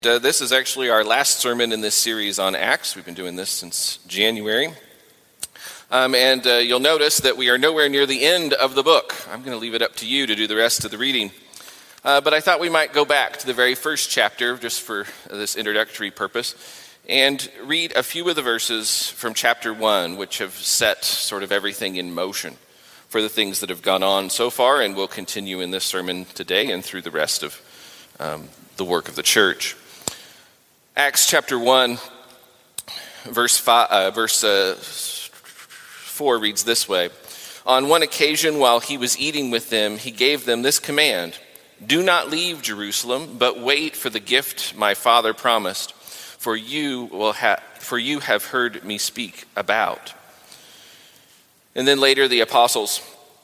This is actually our last sermon in this series on Acts. We've been doing this since January. You'll notice that we are nowhere near the end of the book. I'm going to leave it up to you to do the rest of the reading. But I thought we might go back to the very first chapter, just for this introductory purpose, and read a few of the verses from chapter 1, which have set sort of everything in motion for the things that have gone on so far and will continue in this sermon today and through the rest of the work of the church. Acts chapter 1, verse 4 reads this way. On one occasion, while he was eating with them, he gave them this command: "Do not leave Jerusalem, but wait for the gift my Father promised, for you have heard me speak about." And then later the apostles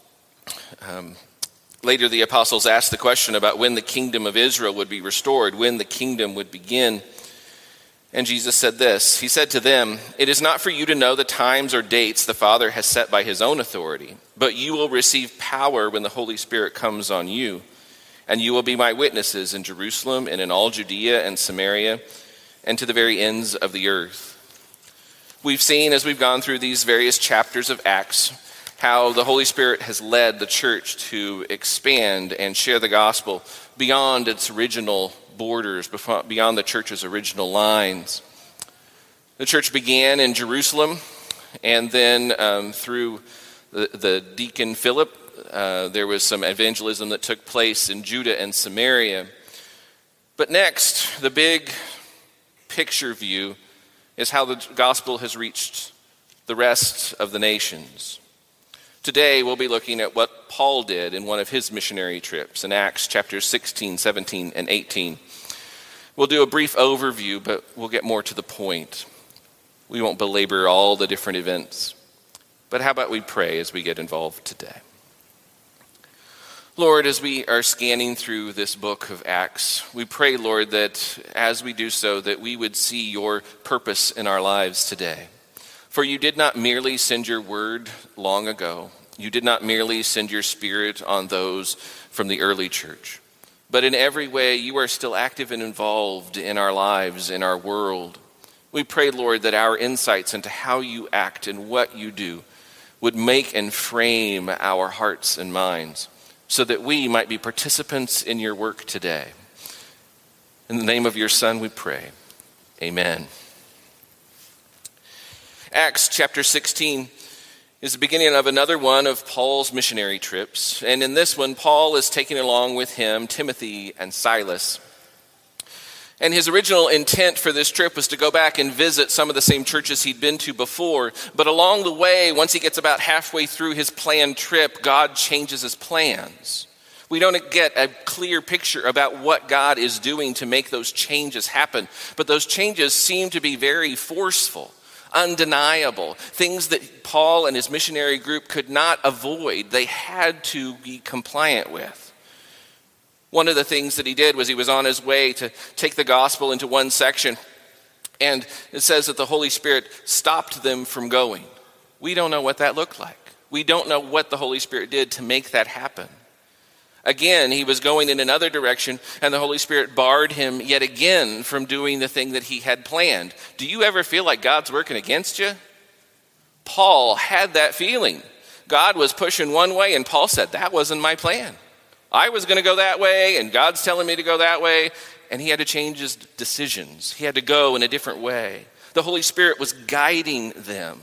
asked the question about when the kingdom of Israel would be restored, when the kingdom would begin. And Jesus said this. He said to them, "It is not for you to know the times or dates the Father has set by his own authority, but you will receive power when the Holy Spirit comes on you, and you will be my witnesses in Jerusalem and in all Judea and Samaria and to the very ends of the earth." We've seen, as we've gone through these various chapters of Acts, how the Holy Spirit has led the church to expand and share the gospel beyond its original borders, beyond the church's original lines. The church began in Jerusalem, and then through the deacon Philip, there was some evangelism that took place in Judah and Samaria. But next, the big picture view is how the gospel has reached the rest of the nations. Today, we'll be looking at what Paul did in one of his missionary trips in Acts chapters 16, 17, and 18. We'll do a brief overview, but we'll get more to the point. We won't belabor all the different events. But how about we pray as we get involved today? Lord, as we are scanning through this book of Acts, we pray, Lord, that as we do so, that we would see your purpose in our lives today. For you did not merely send your word long ago. You did not merely send your Spirit on those from the early church. But in every way, you are still active and involved in our lives, in our world. We pray, Lord, that our insights into how you act and what you do would make and frame our hearts and minds so that we might be participants in your work today. In the name of your Son, we pray. Amen. Acts chapter 16 is the beginning of another one of Paul's missionary trips. And in this one, Paul is taking along with him Timothy and Silas. And his original intent for this trip was to go back and visit some of the same churches he'd been to before. But along the way, once he gets about halfway through his planned trip, God changes his plans. We don't get a clear picture about what God is doing to make those changes happen. But those changes seem to be very forceful, undeniable, things that Paul and his missionary group could not avoid. They had to be compliant with. One of the things that he did was he was on his way to take the gospel into one section, and it says that the Holy Spirit stopped them from going. We don't know what that looked like. We don't know what the Holy Spirit did to make that happen. Again, he was going in another direction, and the Holy Spirit barred him yet again from doing the thing that he had planned. Do you ever feel like God's working against you? Paul had that feeling. God was pushing one way, and Paul said, that wasn't my plan. I was going to go that way, and God's telling me to go that way, and he had to change his decisions. He had to go in a different way. The Holy Spirit was guiding them.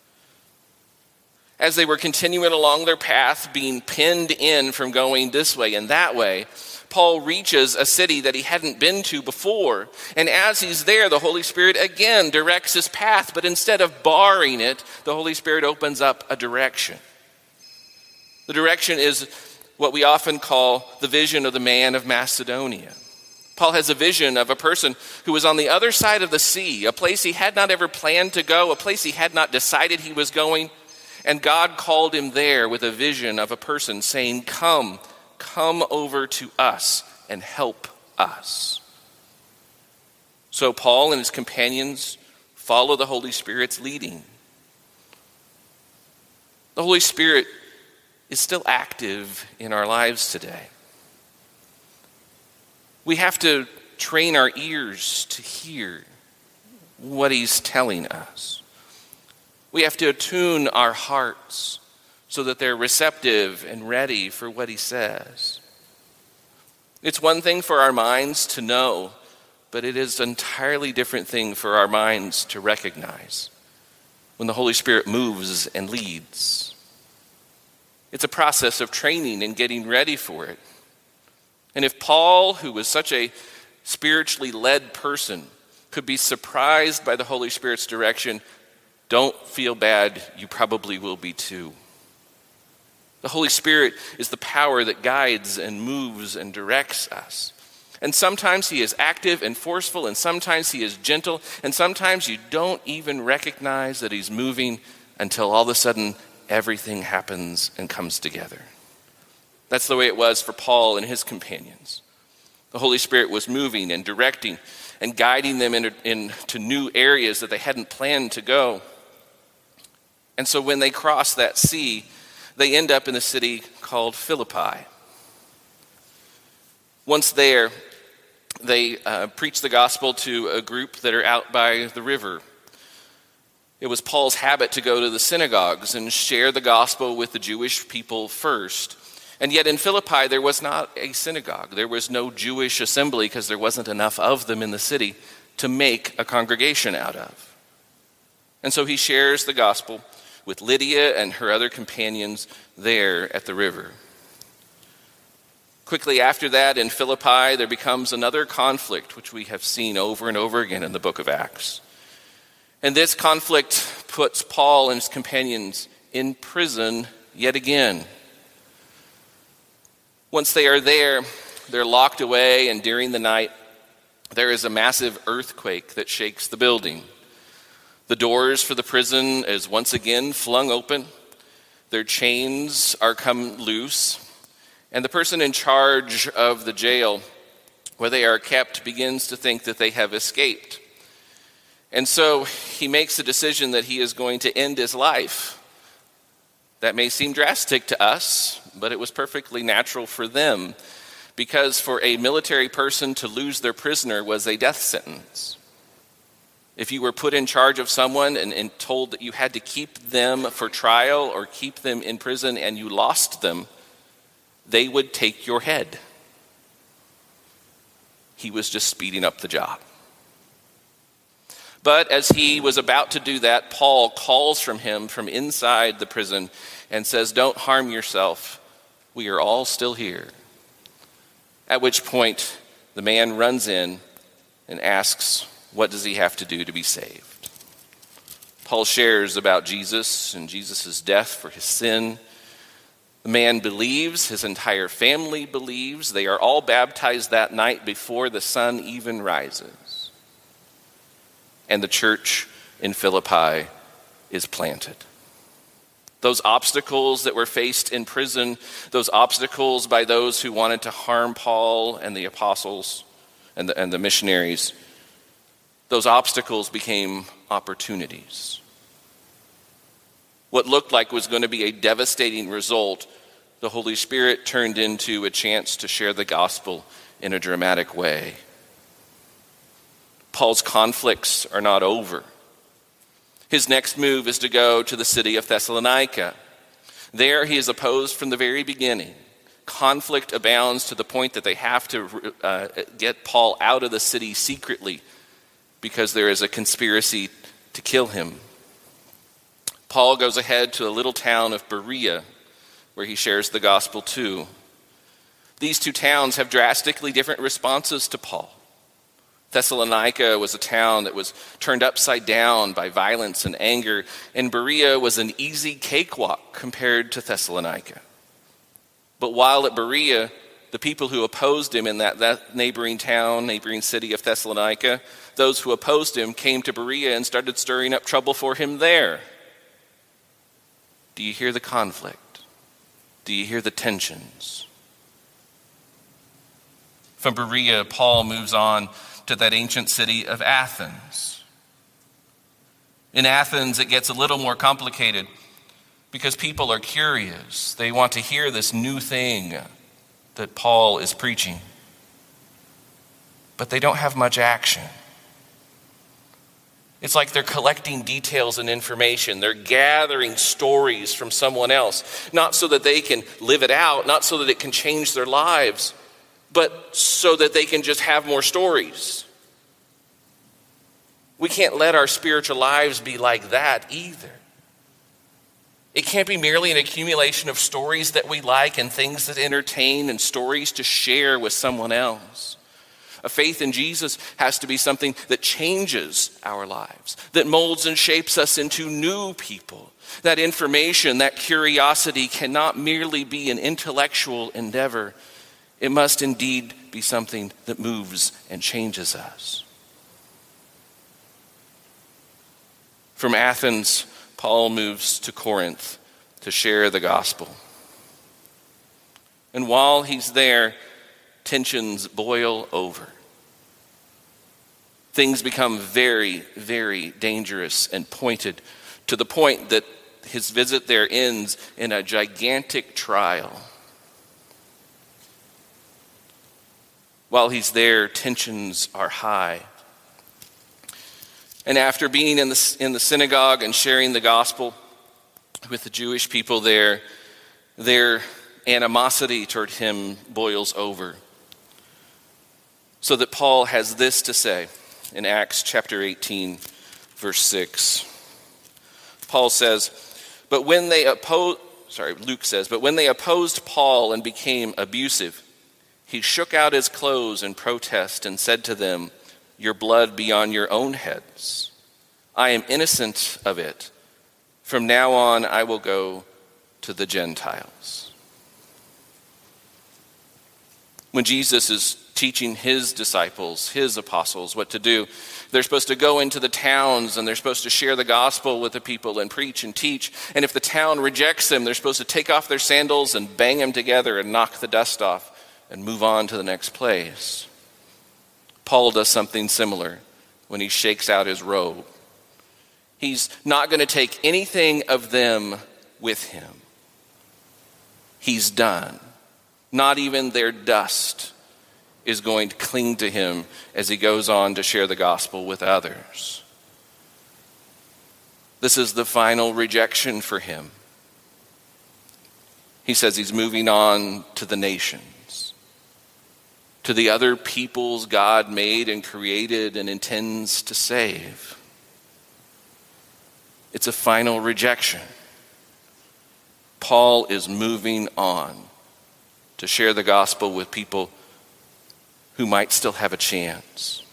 As they were continuing along their path, being pinned in from going this way and that way, Paul reaches a city that he hadn't been to before. And as he's there, the Holy Spirit again directs his path, but instead of barring it, the Holy Spirit opens up a direction. The direction is what we often call the vision of the man of Macedonia. Paul has a vision of a person who was on the other side of the sea, a place he had not ever planned to go, a place he had not decided he was going. And God called him there with a vision of a person saying, come over to us and help us. So Paul and his companions follow the Holy Spirit's leading. The Holy Spirit is still active in our lives today. We have to train our ears to hear what he's telling us. We have to attune our hearts so that they're receptive and ready for what he says. It's one thing for our minds to know, but it is an entirely different thing for our minds to recognize when the Holy Spirit moves and leads. It's a process of training and getting ready for it. And if Paul, who was such a spiritually led person, could be surprised by the Holy Spirit's direction, don't feel bad, you probably will be too. The Holy Spirit is the power that guides and moves and directs us. And sometimes he is active and forceful, and sometimes he is gentle, and sometimes you don't even recognize that he's moving until all of a sudden everything happens and comes together. That's the way it was for Paul and his companions. The Holy Spirit was moving and directing and guiding them into new areas that they hadn't planned to go. And so when they cross that sea, they end up in a city called Philippi. Once there, they preach the gospel to a group that are out by the river. It was Paul's habit to go to the synagogues and share the gospel with the Jewish people first. And yet in Philippi, there was not a synagogue. There was no Jewish assembly because there wasn't enough of them in the city to make a congregation out of. And so he shares the gospel with Lydia and her other companions there at the river. Quickly after that, in Philippi, there becomes another conflict, which we have seen over and over again in the book of Acts. And this conflict puts Paul and his companions in prison yet again. Once they are there, they're locked away, and during the night, there is a massive earthquake that shakes the building. The doors for the prison is once again flung open. Their chains are come loose. And the person in charge of the jail where they are kept begins to think that they have escaped. And so he makes the decision that he is going to end his life. That may seem drastic to us, but it was perfectly natural for them, because for a military person to lose their prisoner was a death sentence. If you were put in charge of someone and told that you had to keep them for trial or keep them in prison and you lost them, they would take your head. He was just speeding up the job. But as he was about to do that, Paul calls from him from inside the prison and says, "Don't harm yourself. We are all still here." At which point, the man runs in and asks, what does he have to do to be saved? Paul shares about Jesus and Jesus' death for his sin. The man believes, his entire family believes. They are all baptized that night before the sun even rises. And the church in Philippi is planted. Those obstacles that were faced in prison, those obstacles by those who wanted to harm Paul and the apostles and the missionaries, those obstacles became opportunities. What looked like was going to be a devastating result, the Holy Spirit turned into a chance to share the gospel in a dramatic way. Paul's conflicts are not over. His next move is to go to the city of Thessalonica. There he is opposed from the very beginning. Conflict abounds to the point that they have to get Paul out of the city secretly because there is a conspiracy to kill him. Paul goes ahead to a little town of Berea, where he shares the gospel too. These two towns have drastically different responses to Paul. Thessalonica was a town that was turned upside down by violence and anger, and Berea was an easy cakewalk compared to Thessalonica. But while at Berea, the people who opposed him in that neighboring town, neighboring city of Thessalonica, those who opposed him came to Berea and started stirring up trouble for him there. Do you hear the conflict? Do you hear the tensions? From Berea, Paul moves on to that ancient city of Athens. In Athens, it gets a little more complicated because people are curious. They want to hear this new thing that Paul is preaching. but they don't have much action. It's like they're collecting details and information. They're gathering stories from someone else, not so that they can live it out, not so that it can change their lives, but so that they can just have more stories. We can't let our spiritual lives be like that either. It can't be merely an accumulation of stories that we like and things that entertain and stories to share with someone else. A faith in Jesus has to be something that changes our lives, that molds and shapes us into new people. That information, that curiosity cannot merely be an intellectual endeavor. It must indeed be something that moves and changes us. From Athens, Paul moves to Corinth to share the gospel. And while he's there, tensions boil over. Things become very, very dangerous and pointed, to the point that his visit there ends in a gigantic trial. While he's there, tensions are high. And after being in the synagogue and sharing the gospel with the Jewish people there, their animosity toward him boils over. So that Paul has this to say in Acts chapter 18, verse 6. Paul says, Luke says, but when they opposed Paul and became abusive, he shook out his clothes in protest and said to them, "Your blood be on your own heads. I am innocent of it. From now on, I will go to the Gentiles." When Jesus is teaching his disciples, his apostles, what to do, they're supposed to go into the towns and they're supposed to share the gospel with the people and preach and teach. And if the town rejects them, they're supposed to take off their sandals and bang them together and knock the dust off and move on to the next place. Paul does something similar when he shakes out his robe. He's not going to take anything of them with him. He's done. Not even their dust is going to cling to him as he goes on to share the gospel with others. This is the final rejection for him. He says he's moving on to the nations, to the other peoples God made and created and intends to save. It's a final rejection. Paul is moving on to share the gospel with people who might still have a chance.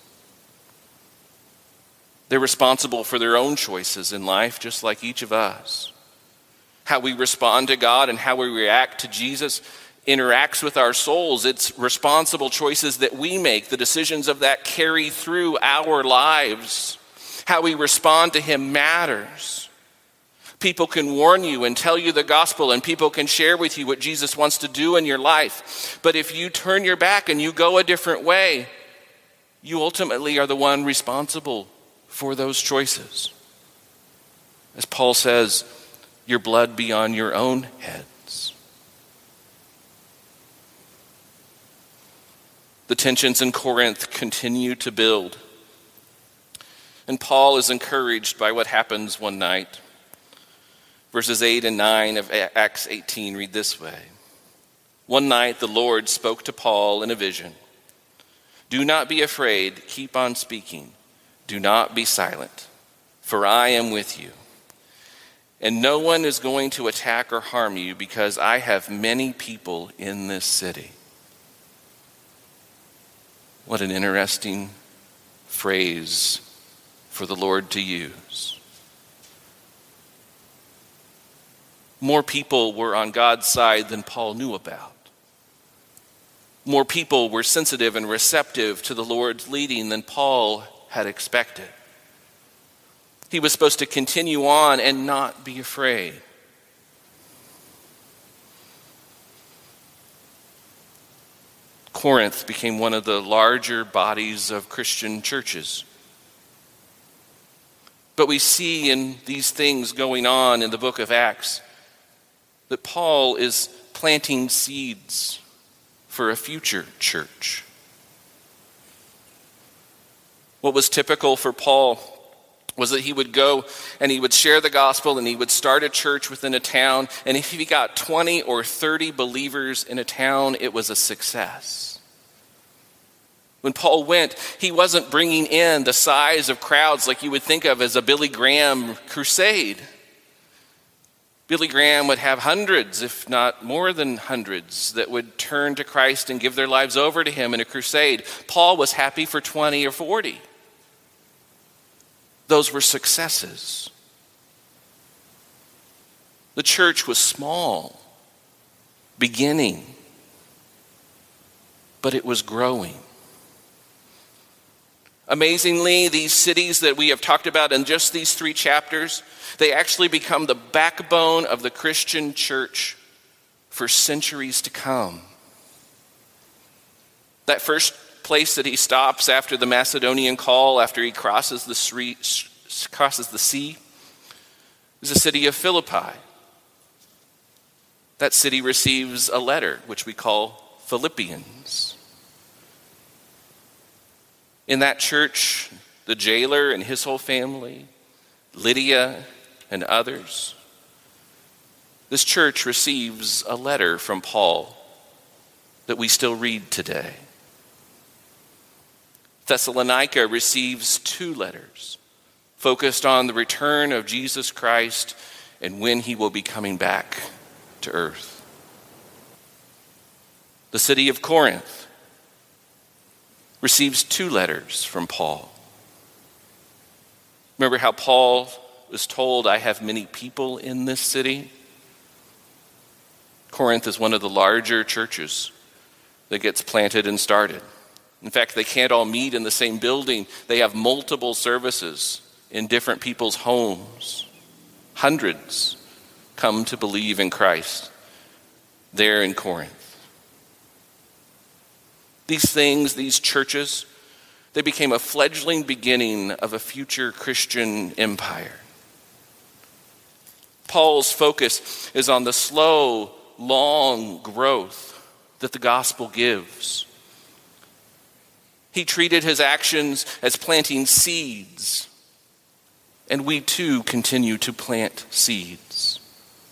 They're responsible for their own choices in life, just like each of us. How we respond to God and how we react to Jesus interacts with our souls. It's responsible choices that we make. The decisions of that carry through our lives. How we respond to him matters. People can warn you and tell you the gospel, and people can share with you what Jesus wants to do in your life. But if you turn your back and you go a different way, you ultimately are the one responsible for those choices. As Paul says, your blood be on your own heads. The tensions in Corinth continue to build. And Paul is encouraged by what happens one night. Verses 8 and 9 of Acts 18 read this way. One night the Lord spoke to Paul in a vision. "Do not be afraid, keep on speaking. Do not be silent, for I am with you. And no one is going to attack or harm you because I have many people in this city." What an interesting phrase for the Lord to use. More people were on God's side than Paul knew about. More people were sensitive and receptive to the Lord's leading than Paul had expected. He was supposed to continue on and not be afraid. Corinth became one of the larger bodies of Christian churches. But we see in these things going on in the book of Acts that Paul is planting seeds for a future church. What was typical for Paul was that he would go and he would share the gospel and he would start a church within a town. And if he got 20 or 30 believers in a town, it was a success. When Paul went, he wasn't bringing in the size of crowds like you would think of as a Billy Graham crusade. Billy Graham would have hundreds, if not more than hundreds, that would turn to Christ and give their lives over to him in a crusade. Paul was happy for 20 or 40. Those were successes. The church was small, beginning, but it was growing. Amazingly, these cities that we have talked about in just these 3 chapters, they actually become the backbone of the Christian church for centuries to come. That first place that he stops after the Macedonian call, after he crosses the sea, is the city of Philippi. That city receives a letter, which we call Philippians. In that church, the jailer and his whole family, Lydia and others, this church receives a letter from Paul that we still read today. Thessalonica receives 2 letters focused on the return of Jesus Christ and when he will be coming back to earth. The city of Corinth receives 2 letters from Paul. Remember how Paul was told, I have many people in this city? Corinth is one of the larger churches that gets planted and started. In fact, they can't all meet in the same building. They have multiple services in different people's homes. Hundreds come to believe in Christ there in Corinth. These things, these churches, they became a fledgling beginning of a future Christian empire. Paul's focus is on the slow, long growth that the gospel gives. He treated his actions as planting seeds, and we too continue to plant seeds.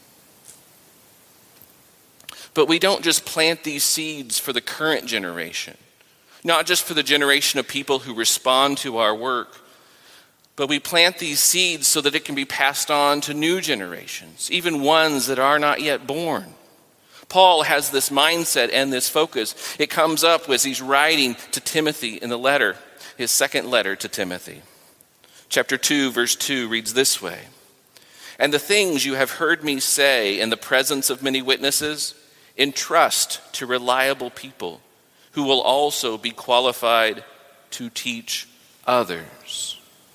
But we don't just plant these seeds for the current generation, not just for the generation of people who respond to our work, but we plant these seeds so that it can be passed on to new generations, even ones that are not yet born. Paul has this mindset and this focus. It comes up as he's writing to Timothy in the letter, his second letter to Timothy. Chapter 2, verse 2 reads this way, "And the things you have heard me say in the presence of many witnesses, entrust to reliable people who will also be qualified to teach others."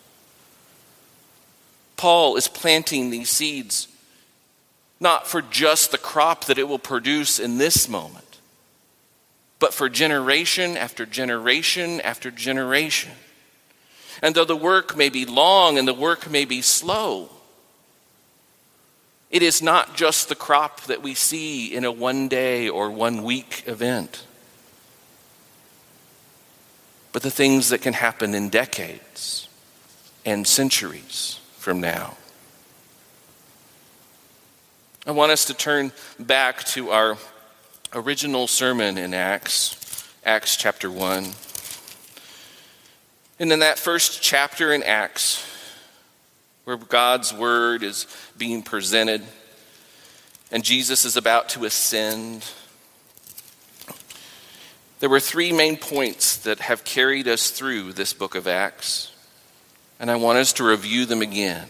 Paul is planting these seeds not for just the crop that it will produce in this moment, but for generation after generation after generation. And though the work may be long and the work may be slow, it is not just the crop that we see in a 1-day or 1-week event, but the things that can happen in decades and centuries from now. I want us to turn back to our original sermon in Acts chapter 1. And in that first chapter in Acts, where God's word is being presented and Jesus is about to ascend, there were 3 main points that have carried us through this book of Acts, and I want us to review them again.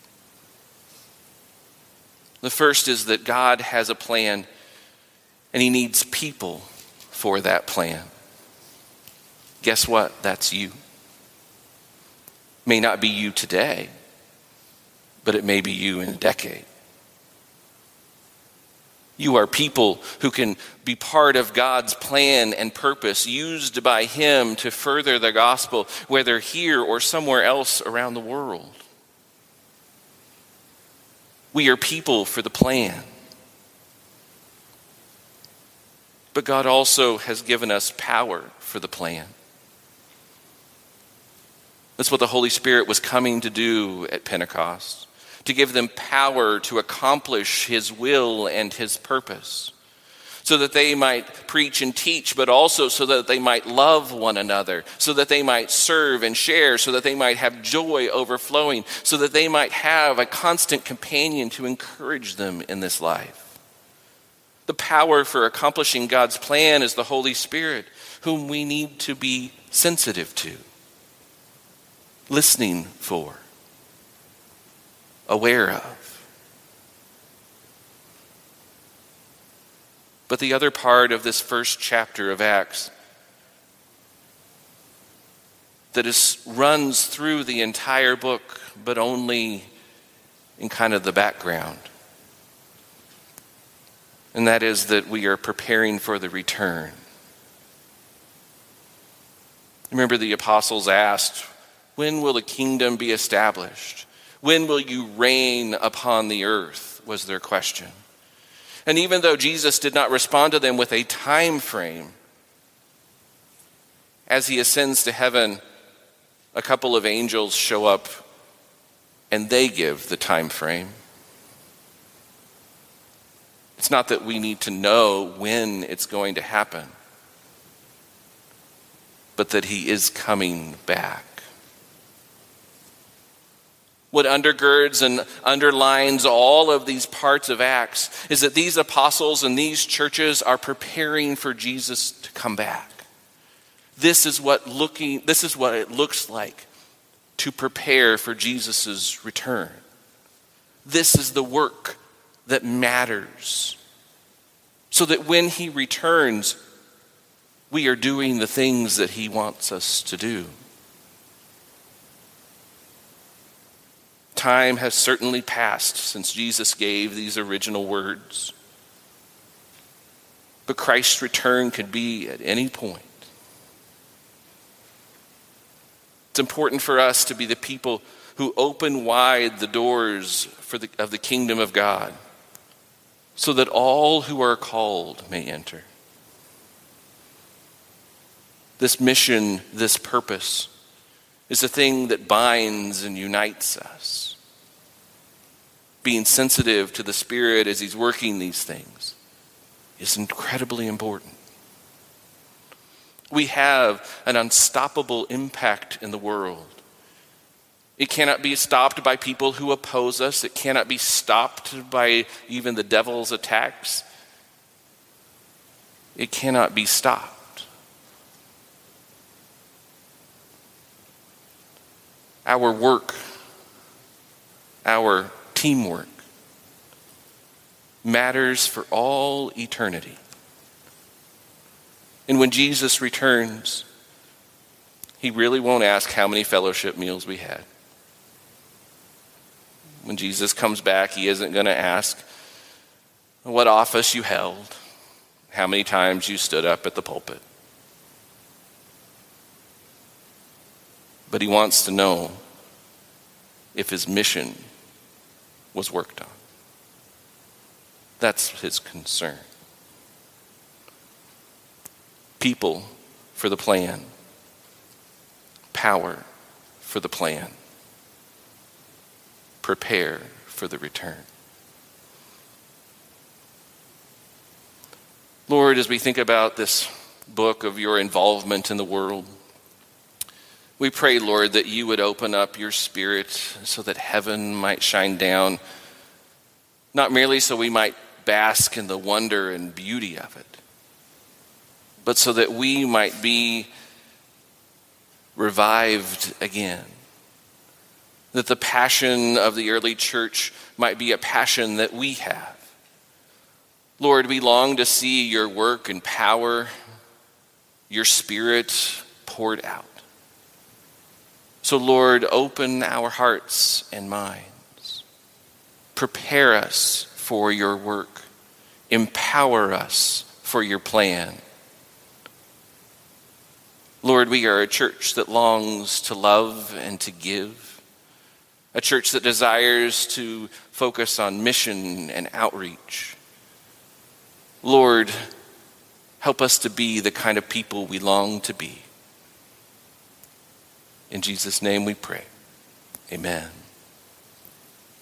The first is that God has a plan, and he needs people for that plan. Guess what? That's you. May not be you today, but it may be you in a decade. You are people who can be part of God's plan and purpose, used by him to further the gospel, whether here or somewhere else around the world. We are people for the plan. But God also has given us power for the plan. That's what the Holy Spirit was coming to do at Pentecost, to give them power to accomplish his will and his purpose, so that they might preach and teach, but also so that they might love one another, so that they might serve and share, so that they might have joy overflowing, so that they might have a constant companion to encourage them in this life. The power for accomplishing God's plan is the Holy Spirit, whom we need to be sensitive to, listening for, aware of. But the other part of this first chapter of Acts that runs through the entire book, but only in kind of the background, and that is that we are preparing for the return. Remember, the apostles asked, "When will the kingdom be established? When will you reign upon the earth?" was their question. And even though Jesus did not respond to them with a time frame, as he ascends to heaven, a couple of angels show up and they give the time frame. It's not that we need to know when it's going to happen, but that he is coming back. What undergirds and underlines all of these parts of Acts is that these apostles and these churches are preparing for Jesus to come back. This is what it looks like to prepare for Jesus' return. This is the work that matters, so that when he returns, we are doing the things that he wants us to do. Time has certainly passed since Jesus gave these original words. But Christ's return could be at any point. It's important for us to be the people who open wide the doors of the kingdom of God, so that all who are called may enter. This mission, this purpose, is a thing that binds and unites us. Being sensitive to the Spirit as he's working these things is incredibly important. We have an unstoppable impact in the world. It cannot be stopped by people who oppose us. It cannot be stopped by even the devil's attacks. It cannot be stopped. Our work, our teamwork, matters for all eternity. And when Jesus returns, he really won't ask how many fellowship meals we had. When Jesus comes back, he isn't going to ask what office you held, how many times you stood up at the pulpit. But he wants to know if his mission was worked on. That's his concern. People for the plan. Power for the plan. Prepare for the return. Lord, as we think about this book of your involvement in the world, we pray, Lord, that you would open up your Spirit so that heaven might shine down, not merely so we might bask in the wonder and beauty of it, but so that we might be revived again. That the passion of the early church might be a passion that we have. Lord, we long to see your work and power, your Spirit poured out. So, Lord, open our hearts and minds. Prepare us for your work. Empower us for your plan. Lord, we are a church that longs to love and to give. A church that desires to focus on mission and outreach. Lord, help us to be the kind of people we long to be. In Jesus' name we pray. Amen.